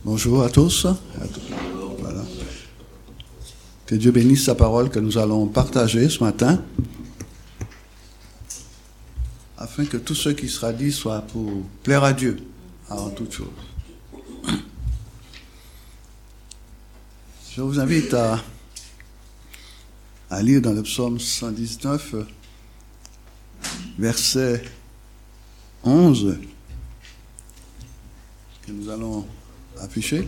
Bonjour à tous. Voilà. Que Dieu bénisse sa parole que nous allons partager ce matin, afin que tout ce qui sera dit soit pour plaire à Dieu avant toute chose. Je vous invite à lire dans le psaume 119, verset 11, que nous allons afficher.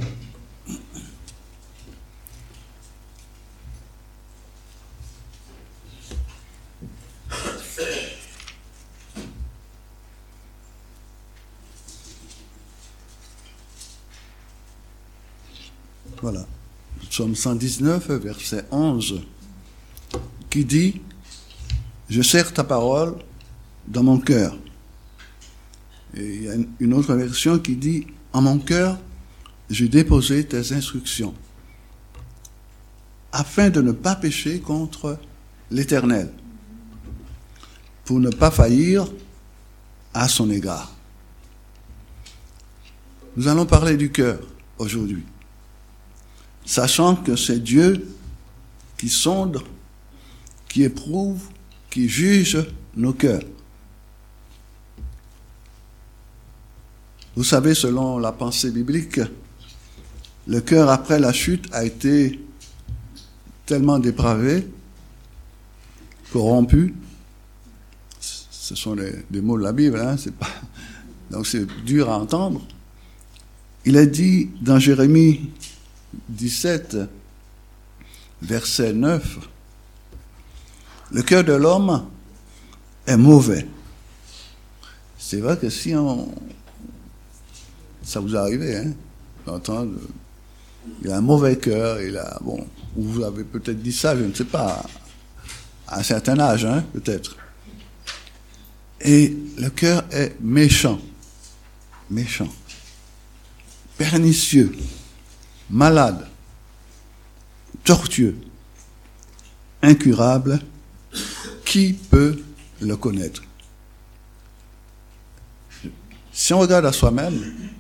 Voilà. Psaume 119, verset 11, qui dit « Je serre ta parole dans mon cœur ». Et il y a une autre version qui dit « En mon cœur, j'ai déposé tes instructions, afin de ne pas pécher contre l'Éternel, pour ne pas faillir à son égard. » Nous allons parler du cœur aujourd'hui, sachant que c'est Dieu qui sonde, qui éprouve, qui juge nos cœurs. Vous savez, selon la pensée biblique, le cœur après la chute a été tellement dépravé, corrompu. Ce sont des mots de la Bible, hein, donc c'est dur à entendre. Il est dit dans Jérémie 17, verset 9, « Le cœur de l'homme est mauvais. » C'est vrai que si ça vous arrive, hein, d'entendre, il a un mauvais cœur, vous avez peut-être dit ça, je ne sais pas, à un certain âge, hein, peut-être. Et le cœur est méchant, pernicieux, malade, tortueux, incurable. Qui peut le connaître? Si on regarde à soi-même,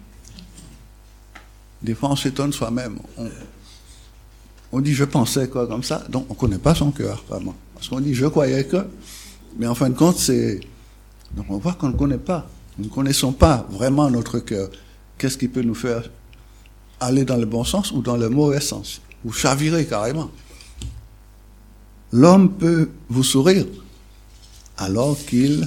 des fois on s'étonne soi-même. On dit je pensais quoi comme ça, donc on ne connaît pas son cœur vraiment. Parce qu'on dit je croyais que, mais en fin de compte donc on voit qu'on ne connaît pas. Nous ne connaissons pas vraiment notre cœur. Qu'est-ce qui peut nous faire aller dans le bon sens ou dans le mauvais sens, ou chavirer carrément? L'homme peut vous sourire alors qu'il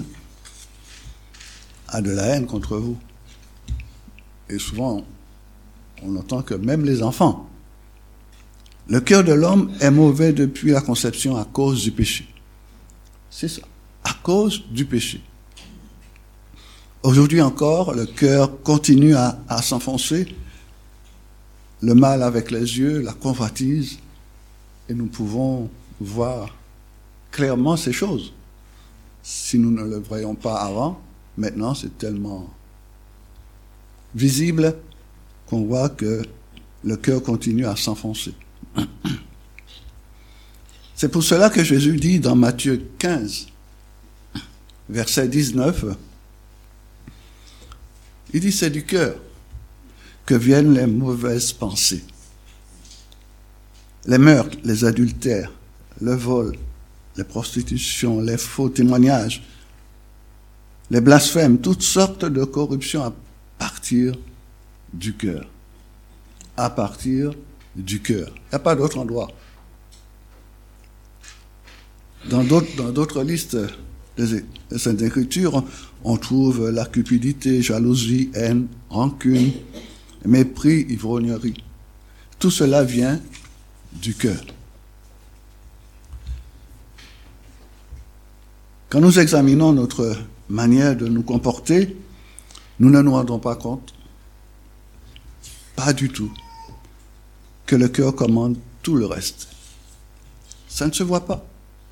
a de la haine contre vous. Et souvent, on entend que même les enfants. Le cœur de l'homme est mauvais depuis la conception à cause du péché. C'est ça, à cause du péché. Aujourd'hui encore, le cœur continue à s'enfoncer, le mal avec les yeux, la convoitise, et nous pouvons voir clairement ces choses. Si nous ne le voyons pas avant, maintenant c'est tellement visible qu'on voit que le cœur continue à s'enfoncer. C'est pour cela que Jésus dit dans Matthieu 15, verset 19, il dit c'est du cœur que viennent les mauvaises pensées, les meurtres, les adultères, le vol, les prostitutions, les faux témoignages, les blasphèmes, toutes sortes de corruptions à partir du cœur. À partir du cœur. Il n'y a pas d'autre endroit. Dans d'autres listes des Saintes Écritures, on trouve la cupidité, jalousie, haine, rancune, mépris, ivrognerie. Tout cela vient du cœur. Quand nous examinons notre manière de nous comporter, nous ne nous rendons pas compte, pas du tout, que le cœur commande tout le reste. Ça ne se voit pas.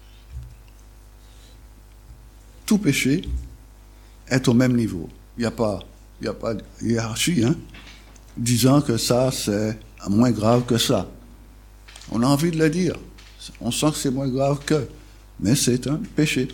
Tout péché est au même niveau. Il n'y a pas de hiérarchie, hein, disant que ça, c'est moins grave que ça. On a envie de le dire. On sent que c'est moins grave que, mais c'est un péché.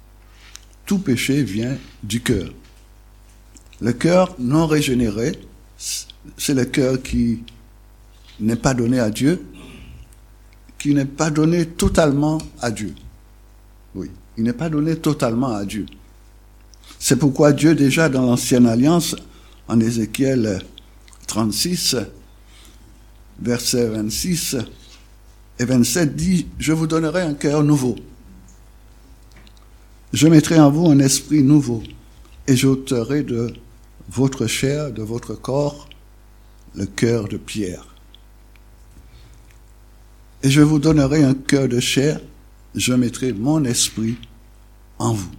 Tout péché vient du cœur. Le cœur non régénéré c'est le cœur qui n'est pas donné à Dieu, qui n'est pas donné totalement à Dieu. Oui, il n'est pas donné totalement à Dieu. C'est pourquoi Dieu, déjà dans l'Ancienne Alliance, en Ézéchiel 36, versets 26 et 27, dit « Je vous donnerai un cœur nouveau. Je mettrai en vous un esprit nouveau, et j'ôterai de votre chair, de votre corps, le cœur de pierre. Et je vous donnerai un cœur de chair, je mettrai mon esprit en vous.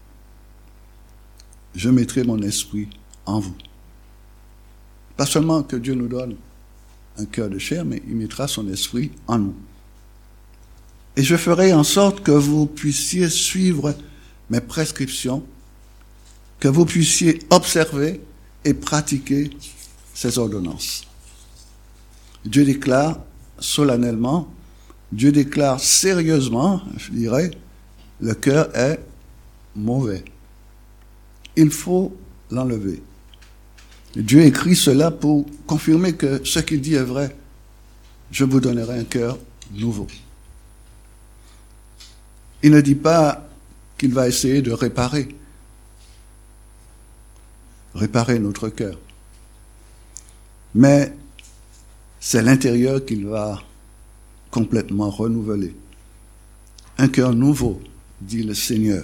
Je mettrai mon esprit en vous. » Pas seulement que Dieu nous donne un cœur de chair, mais il mettra son esprit en nous. Et je ferai en sorte que vous puissiez suivre mes prescriptions, que vous puissiez observer et pratiquer ces ordonnances. Dieu déclare solennellement, Dieu déclare sérieusement, je dirais, le cœur est mauvais. Il faut l'enlever. Dieu écrit cela pour confirmer que ce qu'il dit est vrai. Je vous donnerai un cœur nouveau. Il ne dit pas qu'il va essayer de réparer notre cœur. Mais c'est l'intérieur qu'il va complètement renouveler. Un cœur nouveau, dit le Seigneur.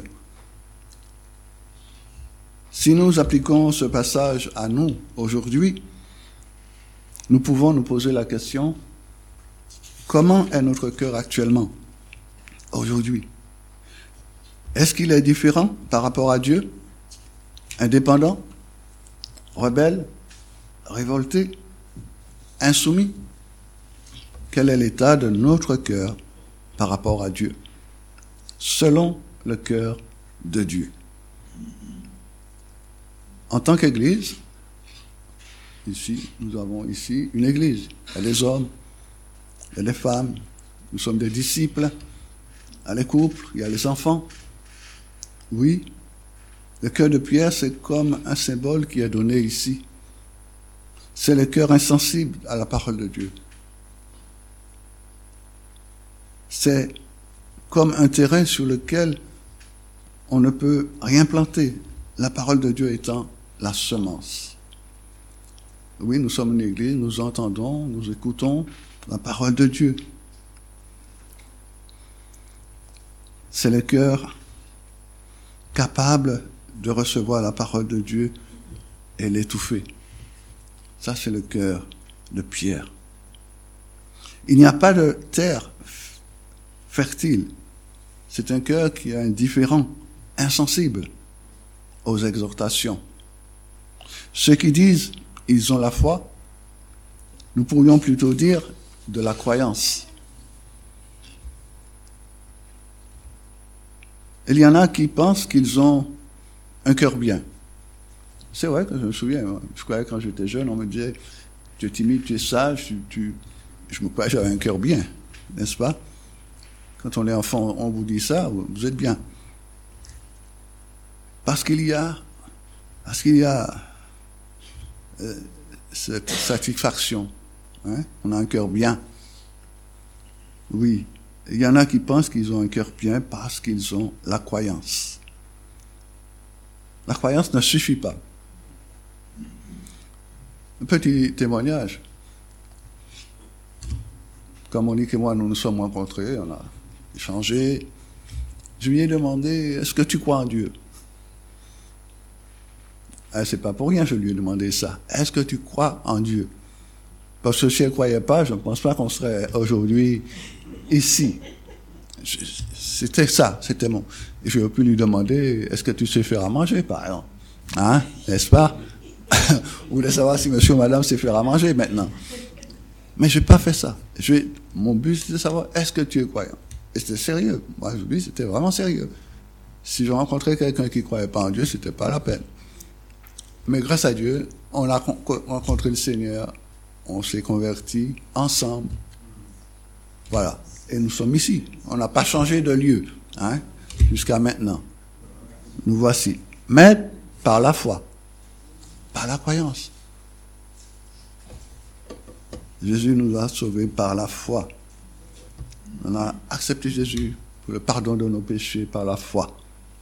Si nous appliquons ce passage à nous aujourd'hui, nous pouvons nous poser la question, comment est notre cœur actuellement, aujourd'hui? Est-ce qu'il est différent par rapport à Dieu? Indépendant? Rebelle? Révolté? Insoumis? Quel est l'état de notre cœur par rapport à Dieu, selon le cœur de Dieu? En tant qu'Église, ici, nous avons ici une Église. Il y a des hommes, il y a des femmes, nous sommes des disciples, il y a les couples, il y a les enfants. Oui, le cœur de pierre, c'est comme un symbole qui est donné ici. C'est le cœur insensible à la parole de Dieu. C'est comme un terrain sur lequel on ne peut rien planter, la parole de Dieu étant la semence. Oui, nous sommes une église, nous entendons, nous écoutons la parole de Dieu. C'est le cœur capable de recevoir la parole de Dieu et l'étouffer. Ça, c'est le cœur de pierre. Il n'y a pas de terre fertile. C'est un cœur qui est indifférent, insensible aux exhortations. Ceux qui disent ils ont la foi, nous pourrions plutôt dire de la croyance. Il y en a qui pensent qu'ils ont un cœur bien. C'est vrai que je me souviens, je croyais quand j'étais jeune, on me disait tu es timide, tu es sage, je me croyais que j'avais un cœur bien, n'est-ce pas? Quand on est enfant, on vous dit ça, vous êtes bien. Parce qu'il y a cette satisfaction. Hein? On a un cœur bien. Oui. Il y en a qui pensent qu'ils ont un cœur bien parce qu'ils ont la croyance. La croyance ne suffit pas. Un petit témoignage. Quand Monique et moi, nous nous sommes rencontrés, on a échangé. Je lui ai demandé, est-ce que tu crois en Dieu? C'est pas pour rien que je lui ai demandé ça. Est-ce que tu crois en Dieu? Parce que si elle ne croyait pas, je ne pense pas qu'on serait aujourd'hui ici. C'était ça, c'était mon. Et j'aurais pu lui demander, est-ce que tu sais faire à manger, par exemple? Hein? N'est-ce pas? Ou de savoir si monsieur ou madame sait faire à manger maintenant. Mais je n'ai pas fait ça. Mon but, c'était de savoir, est-ce que tu es croyant? Et c'était sérieux. Moi, je dis, c'était vraiment sérieux. Si je rencontrais quelqu'un qui ne croyait pas en Dieu, c'était pas la peine. Mais grâce à Dieu, on a rencontré le Seigneur, on s'est convertis ensemble. Voilà. Et nous sommes ici. On n'a pas changé de lieu, hein, jusqu'à maintenant. Nous voici. Mais par la foi, par la croyance. Jésus nous a sauvés par la foi. On a accepté Jésus pour le pardon de nos péchés par la foi.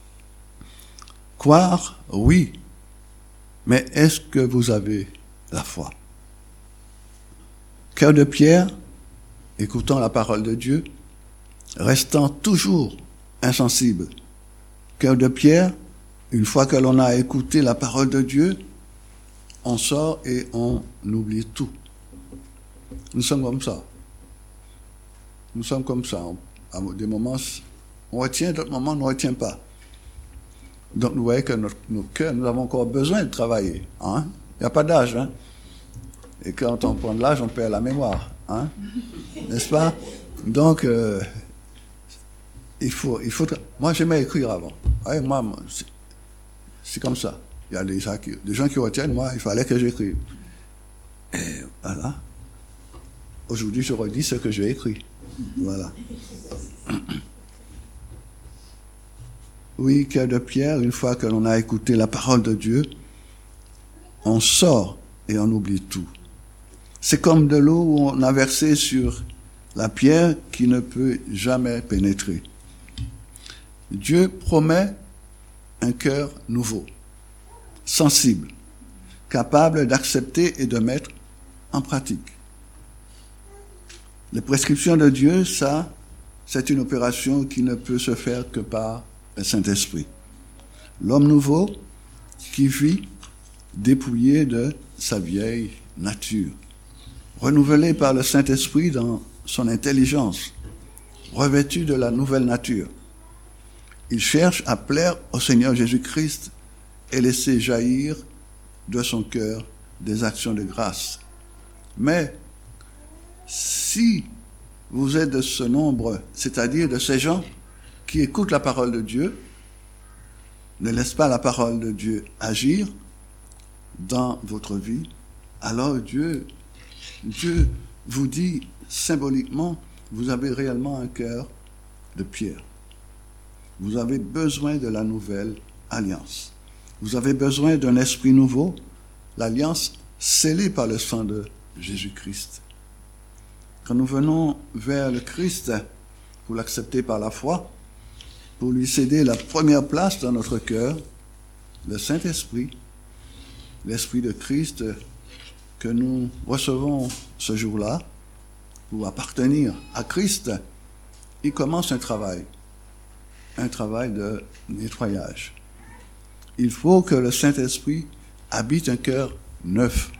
Croire, oui, mais est-ce que vous avez la foi? Cœur de pierre, écoutant la parole de Dieu, restant toujours insensible. Cœur de pierre, une fois que l'on a écouté la parole de Dieu, on sort et on oublie tout. Nous sommes comme ça. Nous sommes comme ça. À des moments, on retient, d'autres moments, on ne retient pas. Donc, vous voyez que nos cœurs, nous avons encore besoin de travailler. Hein? Il n'y a pas d'âge. Hein? Et quand on prend de l'âge, on perd la mémoire. Hein? N'est-ce pas? Donc, il faut. Moi, j'aimais écrire avant. Ouais, moi, c'est comme ça. Il y a des gens qui retiennent. Moi, il fallait que j'écrive. Et voilà. Aujourd'hui, je redis ce que j'ai écrit. Voilà. Oui, cœur de pierre, une fois que l'on a écouté la parole de Dieu, on sort et on oublie tout. C'est comme de l'eau où on a versé sur la pierre qui ne peut jamais pénétrer. Dieu promet un cœur nouveau, sensible, capable d'accepter et de mettre en pratique. Les prescriptions de Dieu, ça, c'est une opération qui ne peut se faire que par le Saint-Esprit. L'homme nouveau qui vit dépouillé de sa vieille nature, renouvelé par le Saint-Esprit dans son intelligence, revêtu de la nouvelle nature. Il cherche à plaire au Seigneur Jésus-Christ et laisser jaillir de son cœur des actions de grâce. Mais si vous êtes de ce nombre, c'est-à-dire de ces gens qui écoutent la parole de Dieu, ne laissent pas la parole de Dieu agir dans votre vie, alors Dieu vous dit symboliquement, vous avez réellement un cœur de pierre. Vous avez besoin de la nouvelle alliance. Vous avez besoin d'un esprit nouveau, l'alliance scellée par le sang de Jésus-Christ. Quand nous venons vers le Christ pour l'accepter par la foi, pour lui céder la première place dans notre cœur, le Saint-Esprit, l'Esprit de Christ que nous recevons ce jour-là, pour appartenir à Christ, il commence un travail de nettoyage. Il faut que le Saint-Esprit habite un cœur neuf.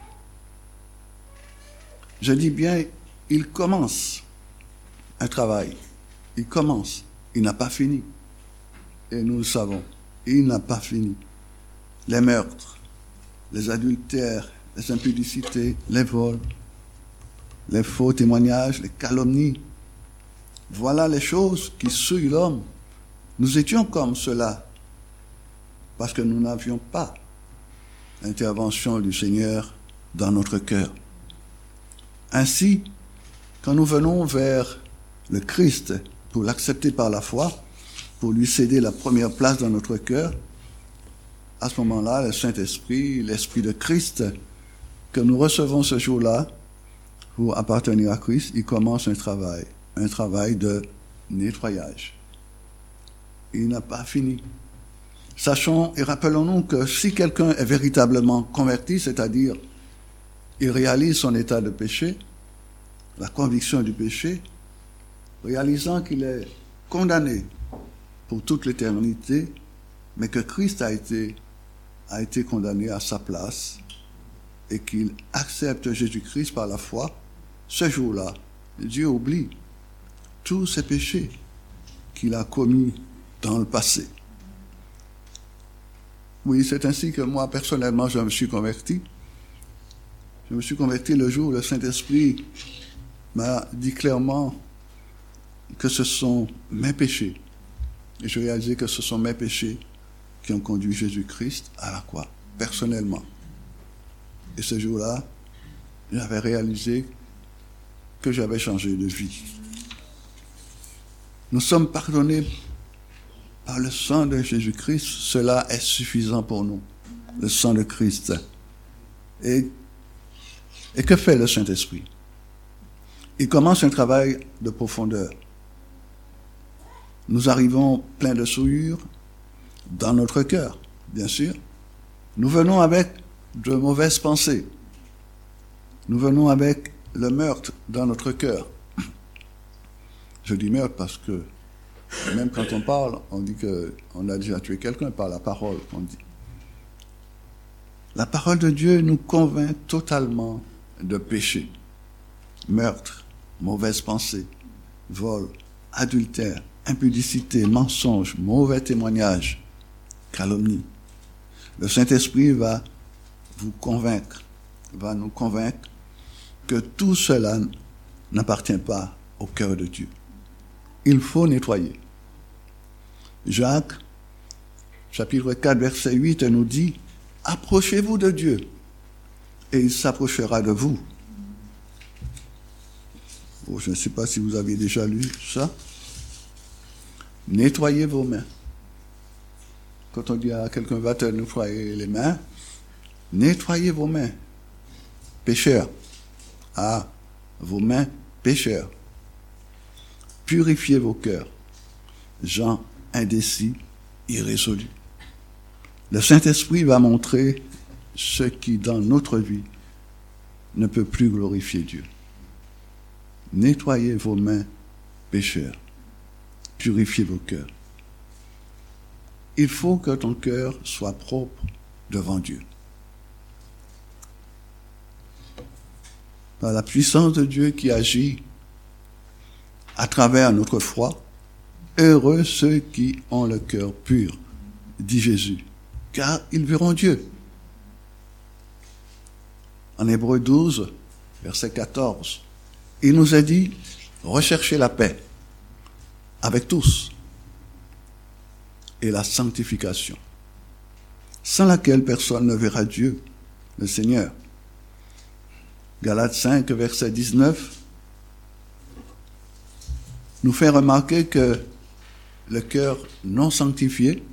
Je dis bien, il commence un travail. Il commence. Il n'a pas fini. Et nous le savons. Il n'a pas fini. Les meurtres, les adultères, les impudicités, les vols, les faux témoignages, les calomnies. Voilà les choses qui souillent l'homme. Nous étions comme cela parce que nous n'avions pas l'intervention du Seigneur dans notre cœur. Ainsi, quand nous venons vers le Christ pour l'accepter par la foi, pour lui céder la première place dans notre cœur, à ce moment-là, le Saint-Esprit, l'Esprit de Christ que nous recevons ce jour-là pour appartenir à Christ, il commence un travail de nettoyage. Il n'a pas fini. Sachons et rappelons-nous que si quelqu'un est véritablement converti, c'est-à-dire il réalise son état de péché, la conviction du péché, réalisant qu'il est condamné pour toute l'éternité, mais que Christ a été condamné à sa place et qu'il accepte Jésus-Christ par la foi, ce jour-là, Dieu oublie tous ses péchés qu'il a commis dans le passé. Oui, c'est ainsi que moi, personnellement, je me suis converti. Je me suis converti le jour où le Saint-Esprit m'a dit clairement que ce sont mes péchés. Et je réalisais que ce sont mes péchés qui ont conduit Jésus-Christ à la croix, personnellement. Et ce jour-là, j'avais réalisé que j'avais changé de vie. Nous sommes pardonnés par le sang de Jésus-Christ. Cela est suffisant pour nous, le sang de Christ. Et que fait le Saint-Esprit? il commence un travail de profondeur. Nous arrivons pleins de souillures dans notre cœur, bien sûr. Nous venons avec de mauvaises pensées. Nous venons avec le meurtre dans notre cœur. Je dis meurtre parce que même quand on parle, on dit qu'on a déjà tué quelqu'un par la parole qu'on dit. La parole de Dieu nous convainc totalement de péché. Meurtre, mauvaise pensée, vol, adultère, impudicité, mensonge, mauvais témoignage, calomnie. Le Saint-Esprit va vous convaincre, va nous convaincre que tout cela n'appartient pas au cœur de Dieu. Il faut nettoyer. Jacques, chapitre 4, verset 8, nous dit « Approchez-vous de Dieu, et il s'approchera de vous. » Oh, je ne sais pas si vous avez déjà lu ça. Nettoyez vos mains. Quand on dit à quelqu'un va te nettoyer les mains, nettoyez vos mains. Pécheurs. Ah, vos mains, pécheurs. Purifiez vos cœurs. Gens indécis, irrésolus. Le Saint-Esprit va montrer ce qui, dans notre vie, ne peut plus glorifier Dieu. Nettoyez vos mains, pécheurs. Purifiez vos cœurs. Il faut que ton cœur soit propre devant Dieu. Par la puissance de Dieu qui agit à travers notre foi, heureux ceux qui ont le cœur pur, dit Jésus, car ils verront Dieu. En Hébreux 12, verset 14, il nous a dit, recherchez la paix avec tous et la sanctification, sans laquelle personne ne verra Dieu, le Seigneur. Galates 5, verset 19, nous fait remarquer que le cœur non sanctifié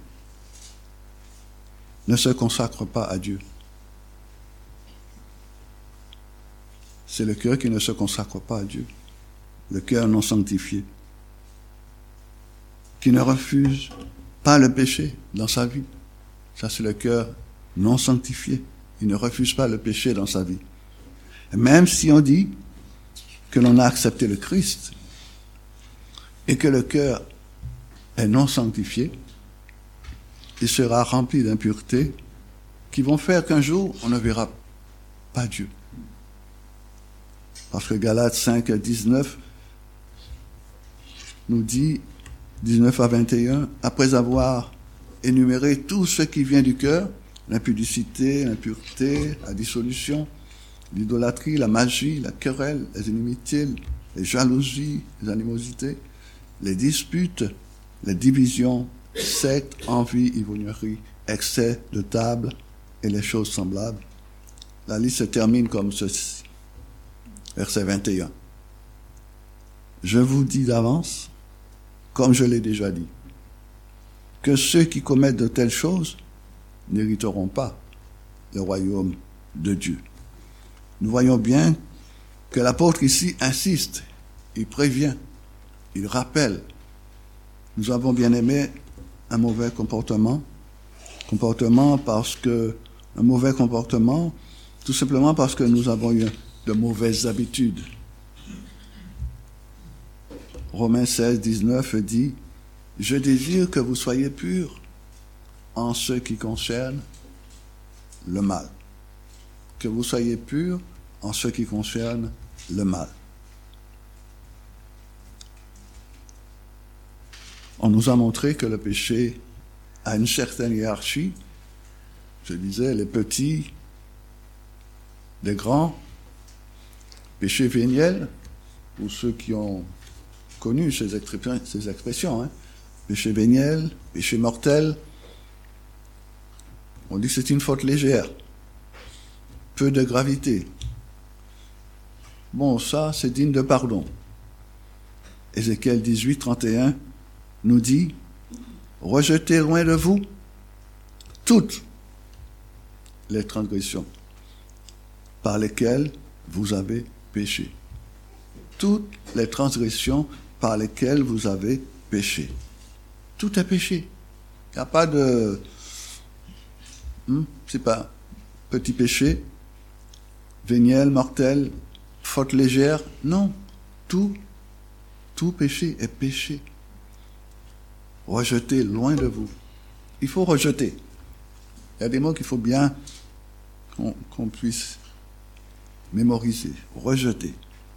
ne se consacre pas à Dieu. C'est le cœur qui ne se consacre pas à Dieu. Le cœur non sanctifié. Qui ne refuse pas le péché dans sa vie. Ça, c'est le cœur non sanctifié. Il ne refuse pas le péché dans sa vie. Et même si on dit que l'on a accepté le Christ et que le cœur est non sanctifié, il sera rempli d'impuretés qui vont faire qu'un jour, on ne verra pas Dieu. Parce que Galates 5, 19 nous dit, 19 à 21, après avoir énuméré tout ce qui vient du cœur, l'impudicité, l'impureté, la dissolution, l'idolâtrie, la magie, la querelle, les inimitiés, les jalousies, les animosités, les disputes, les divisions, sectes, envies, ivrogneries, excès de table et les choses semblables. La liste se termine comme ceci. Verset 21. Je vous dis d'avance, comme je l'ai déjà dit, que ceux qui commettent de telles choses n'hériteront pas le royaume de Dieu. Nous voyons bien que l'apôtre ici insiste, il prévient, il rappelle. Nous avons bien aimé un mauvais comportement tout simplement parce que nous avons eu de mauvaises habitudes. Romains 16, 19 dit « Je désire que vous soyez purs en ce qui concerne le mal. » Que vous soyez purs en ce qui concerne le mal. On nous a montré que le péché a une certaine hiérarchie. Je disais, les petits, les grands, péché véniel, pour ceux qui ont connu ces expressions, hein. Péché véniel, péché mortel. On dit que c'est une faute légère, peu de gravité. Bon, ça, c'est digne de pardon. Ézéchiel 18, 31 nous dit « Rejetez loin de vous toutes les transgressions par lesquelles vous avez péché. » toutes les transgressions par lesquelles vous avez péché. Tout est péché. Il n'y a pas de... c'est pas petit péché, véniel, mortel, faute légère. Non. Tout péché est péché. Rejetez loin de vous. Il faut rejeter. Il y a des mots qu'il faut bien qu'on puisse mémoriser. Rejeter.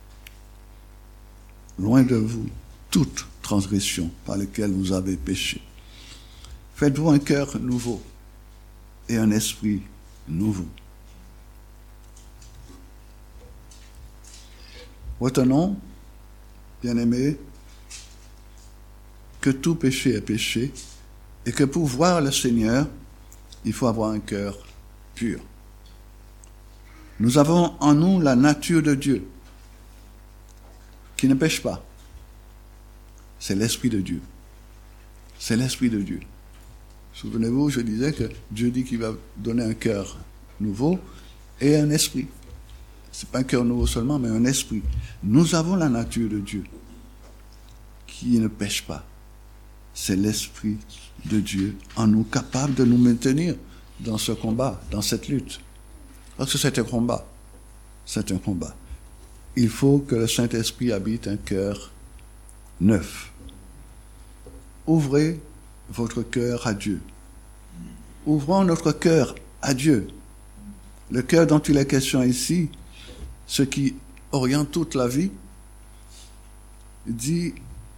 Loin de vous toute transgression par laquelle vous avez péché. Faites-vous un cœur nouveau et un esprit nouveau. Retenons, bien-aimés, que tout péché est péché et que pour voir le Seigneur, il faut avoir un cœur pur. Nous avons en nous la nature de Dieu qui ne pêche pas. C'est l'Esprit de Dieu. C'est l'Esprit de Dieu. Souvenez-vous, je disais que Dieu dit qu'il va donner un cœur nouveau et un esprit. Ce n'est pas un cœur nouveau seulement, mais un esprit. Nous avons la nature de Dieu qui ne pêche pas. C'est l'Esprit de Dieu en nous, capable de nous maintenir dans ce combat, dans cette lutte. Parce que c'est un combat. C'est un combat. Il faut que le Saint-Esprit habite un cœur neuf. Ouvrez votre cœur à Dieu. Ouvrons notre cœur à Dieu. Le cœur dont il est question ici, ce qui oriente toute la vie, dit,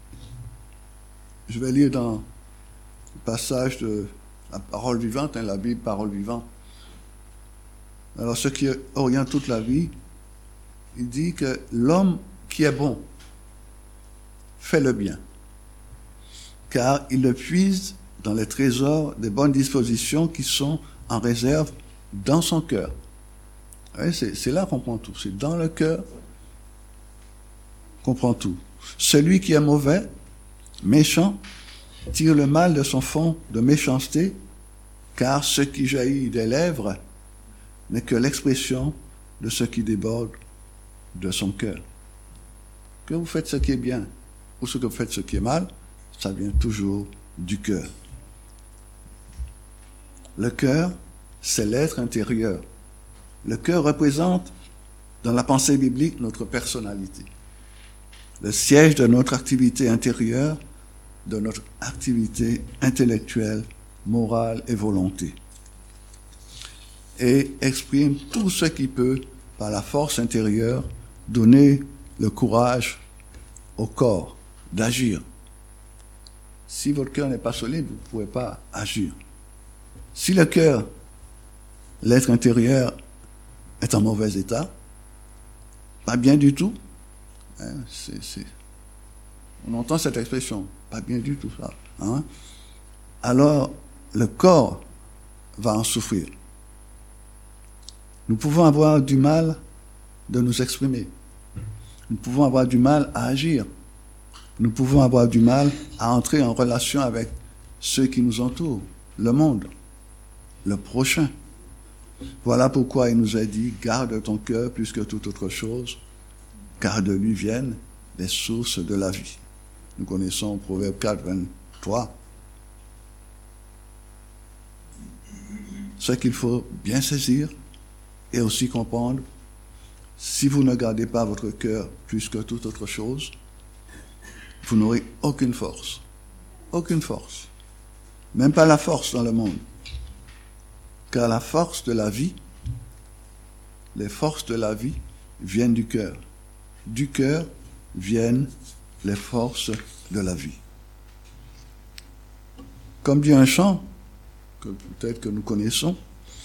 je vais lire dans le passage de la parole vivante, la Bible, parole vivante. Alors, ce qui oriente toute la vie, il dit que l'homme qui est bon fait le bien, car il le puise dans les trésors des bonnes dispositions qui sont en réserve dans son cœur. C'est là qu'on prend tout. C'est dans le cœur qu'on prend tout. Celui qui est mauvais, méchant, tire le mal de son fond de méchanceté, car ce qui jaillit des lèvres n'est que l'expression de ce qui déborde de son cœur. Que vous faites ce qui est bien ou que vous faites ce qui est mal, ça vient toujours du cœur. Le cœur, c'est l'être intérieur. Le cœur représente, dans la pensée biblique, notre personnalité. Le siège de notre activité intérieure, de notre activité intellectuelle, morale et volonté. Et exprime tout ce qui peut, par la force intérieure, donner le courage au corps d'agir. Si votre cœur n'est pas solide, vous ne pouvez pas agir. Si le cœur, l'être intérieur, est en mauvais état, pas bien du tout, on entend cette expression, pas bien du tout ça, alors le corps va en souffrir. Nous pouvons avoir du mal de nous exprimer. Nous pouvons avoir du mal à agir. Nous pouvons avoir du mal à entrer en relation avec ceux qui nous entourent, le monde, le prochain. Voilà pourquoi il nous a dit, garde ton cœur plus que toute autre chose, car de lui viennent les sources de la vie. Nous connaissons Proverbe 4, 23. Ce qu'il faut bien saisir et aussi comprendre, si vous ne gardez pas votre cœur plus que toute autre chose, vous n'aurez aucune force. Aucune force. Même pas la force dans le monde. Car la force de la vie, les forces de la vie viennent du cœur. Du cœur viennent les forces de la vie. Comme dit un chant, que peut-être que nous connaissons,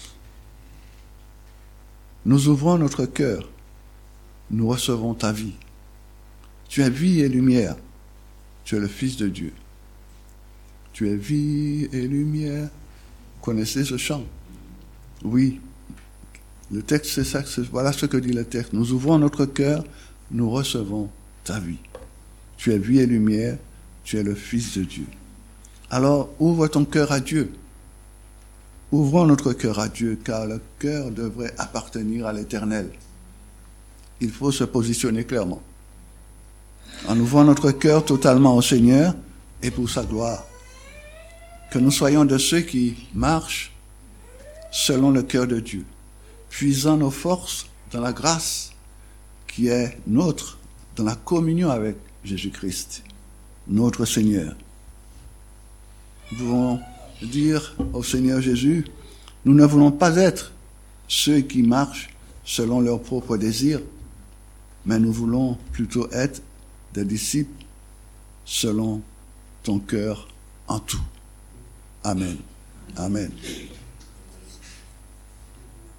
nous ouvrons notre cœur, nous recevons ta vie. Tu es vie et lumière, tu es le Fils de Dieu. Tu es vie et lumière. Vous connaissez ce chant? Oui. Le texte, c'est ça, voilà ce que dit le texte. Nous ouvrons notre cœur, nous recevons ta vie. Tu es vie et lumière, tu es le Fils de Dieu. Alors, ouvre ton cœur à Dieu. Ouvrons notre cœur à Dieu, car le cœur devrait appartenir à l'Éternel. Il faut se positionner clairement. en ouvrant notre cœur totalement au Seigneur et pour sa gloire. Que nous soyons de ceux qui marchent selon le cœur de Dieu, puisant nos forces dans la grâce qui est nôtre, dans la communion avec Jésus-Christ, notre Seigneur. Nous pouvons dire au Seigneur Jésus, nous ne voulons pas être ceux qui marchent selon leurs propres désirs, mais nous voulons plutôt être des disciples selon ton cœur en tout. Amen. Amen.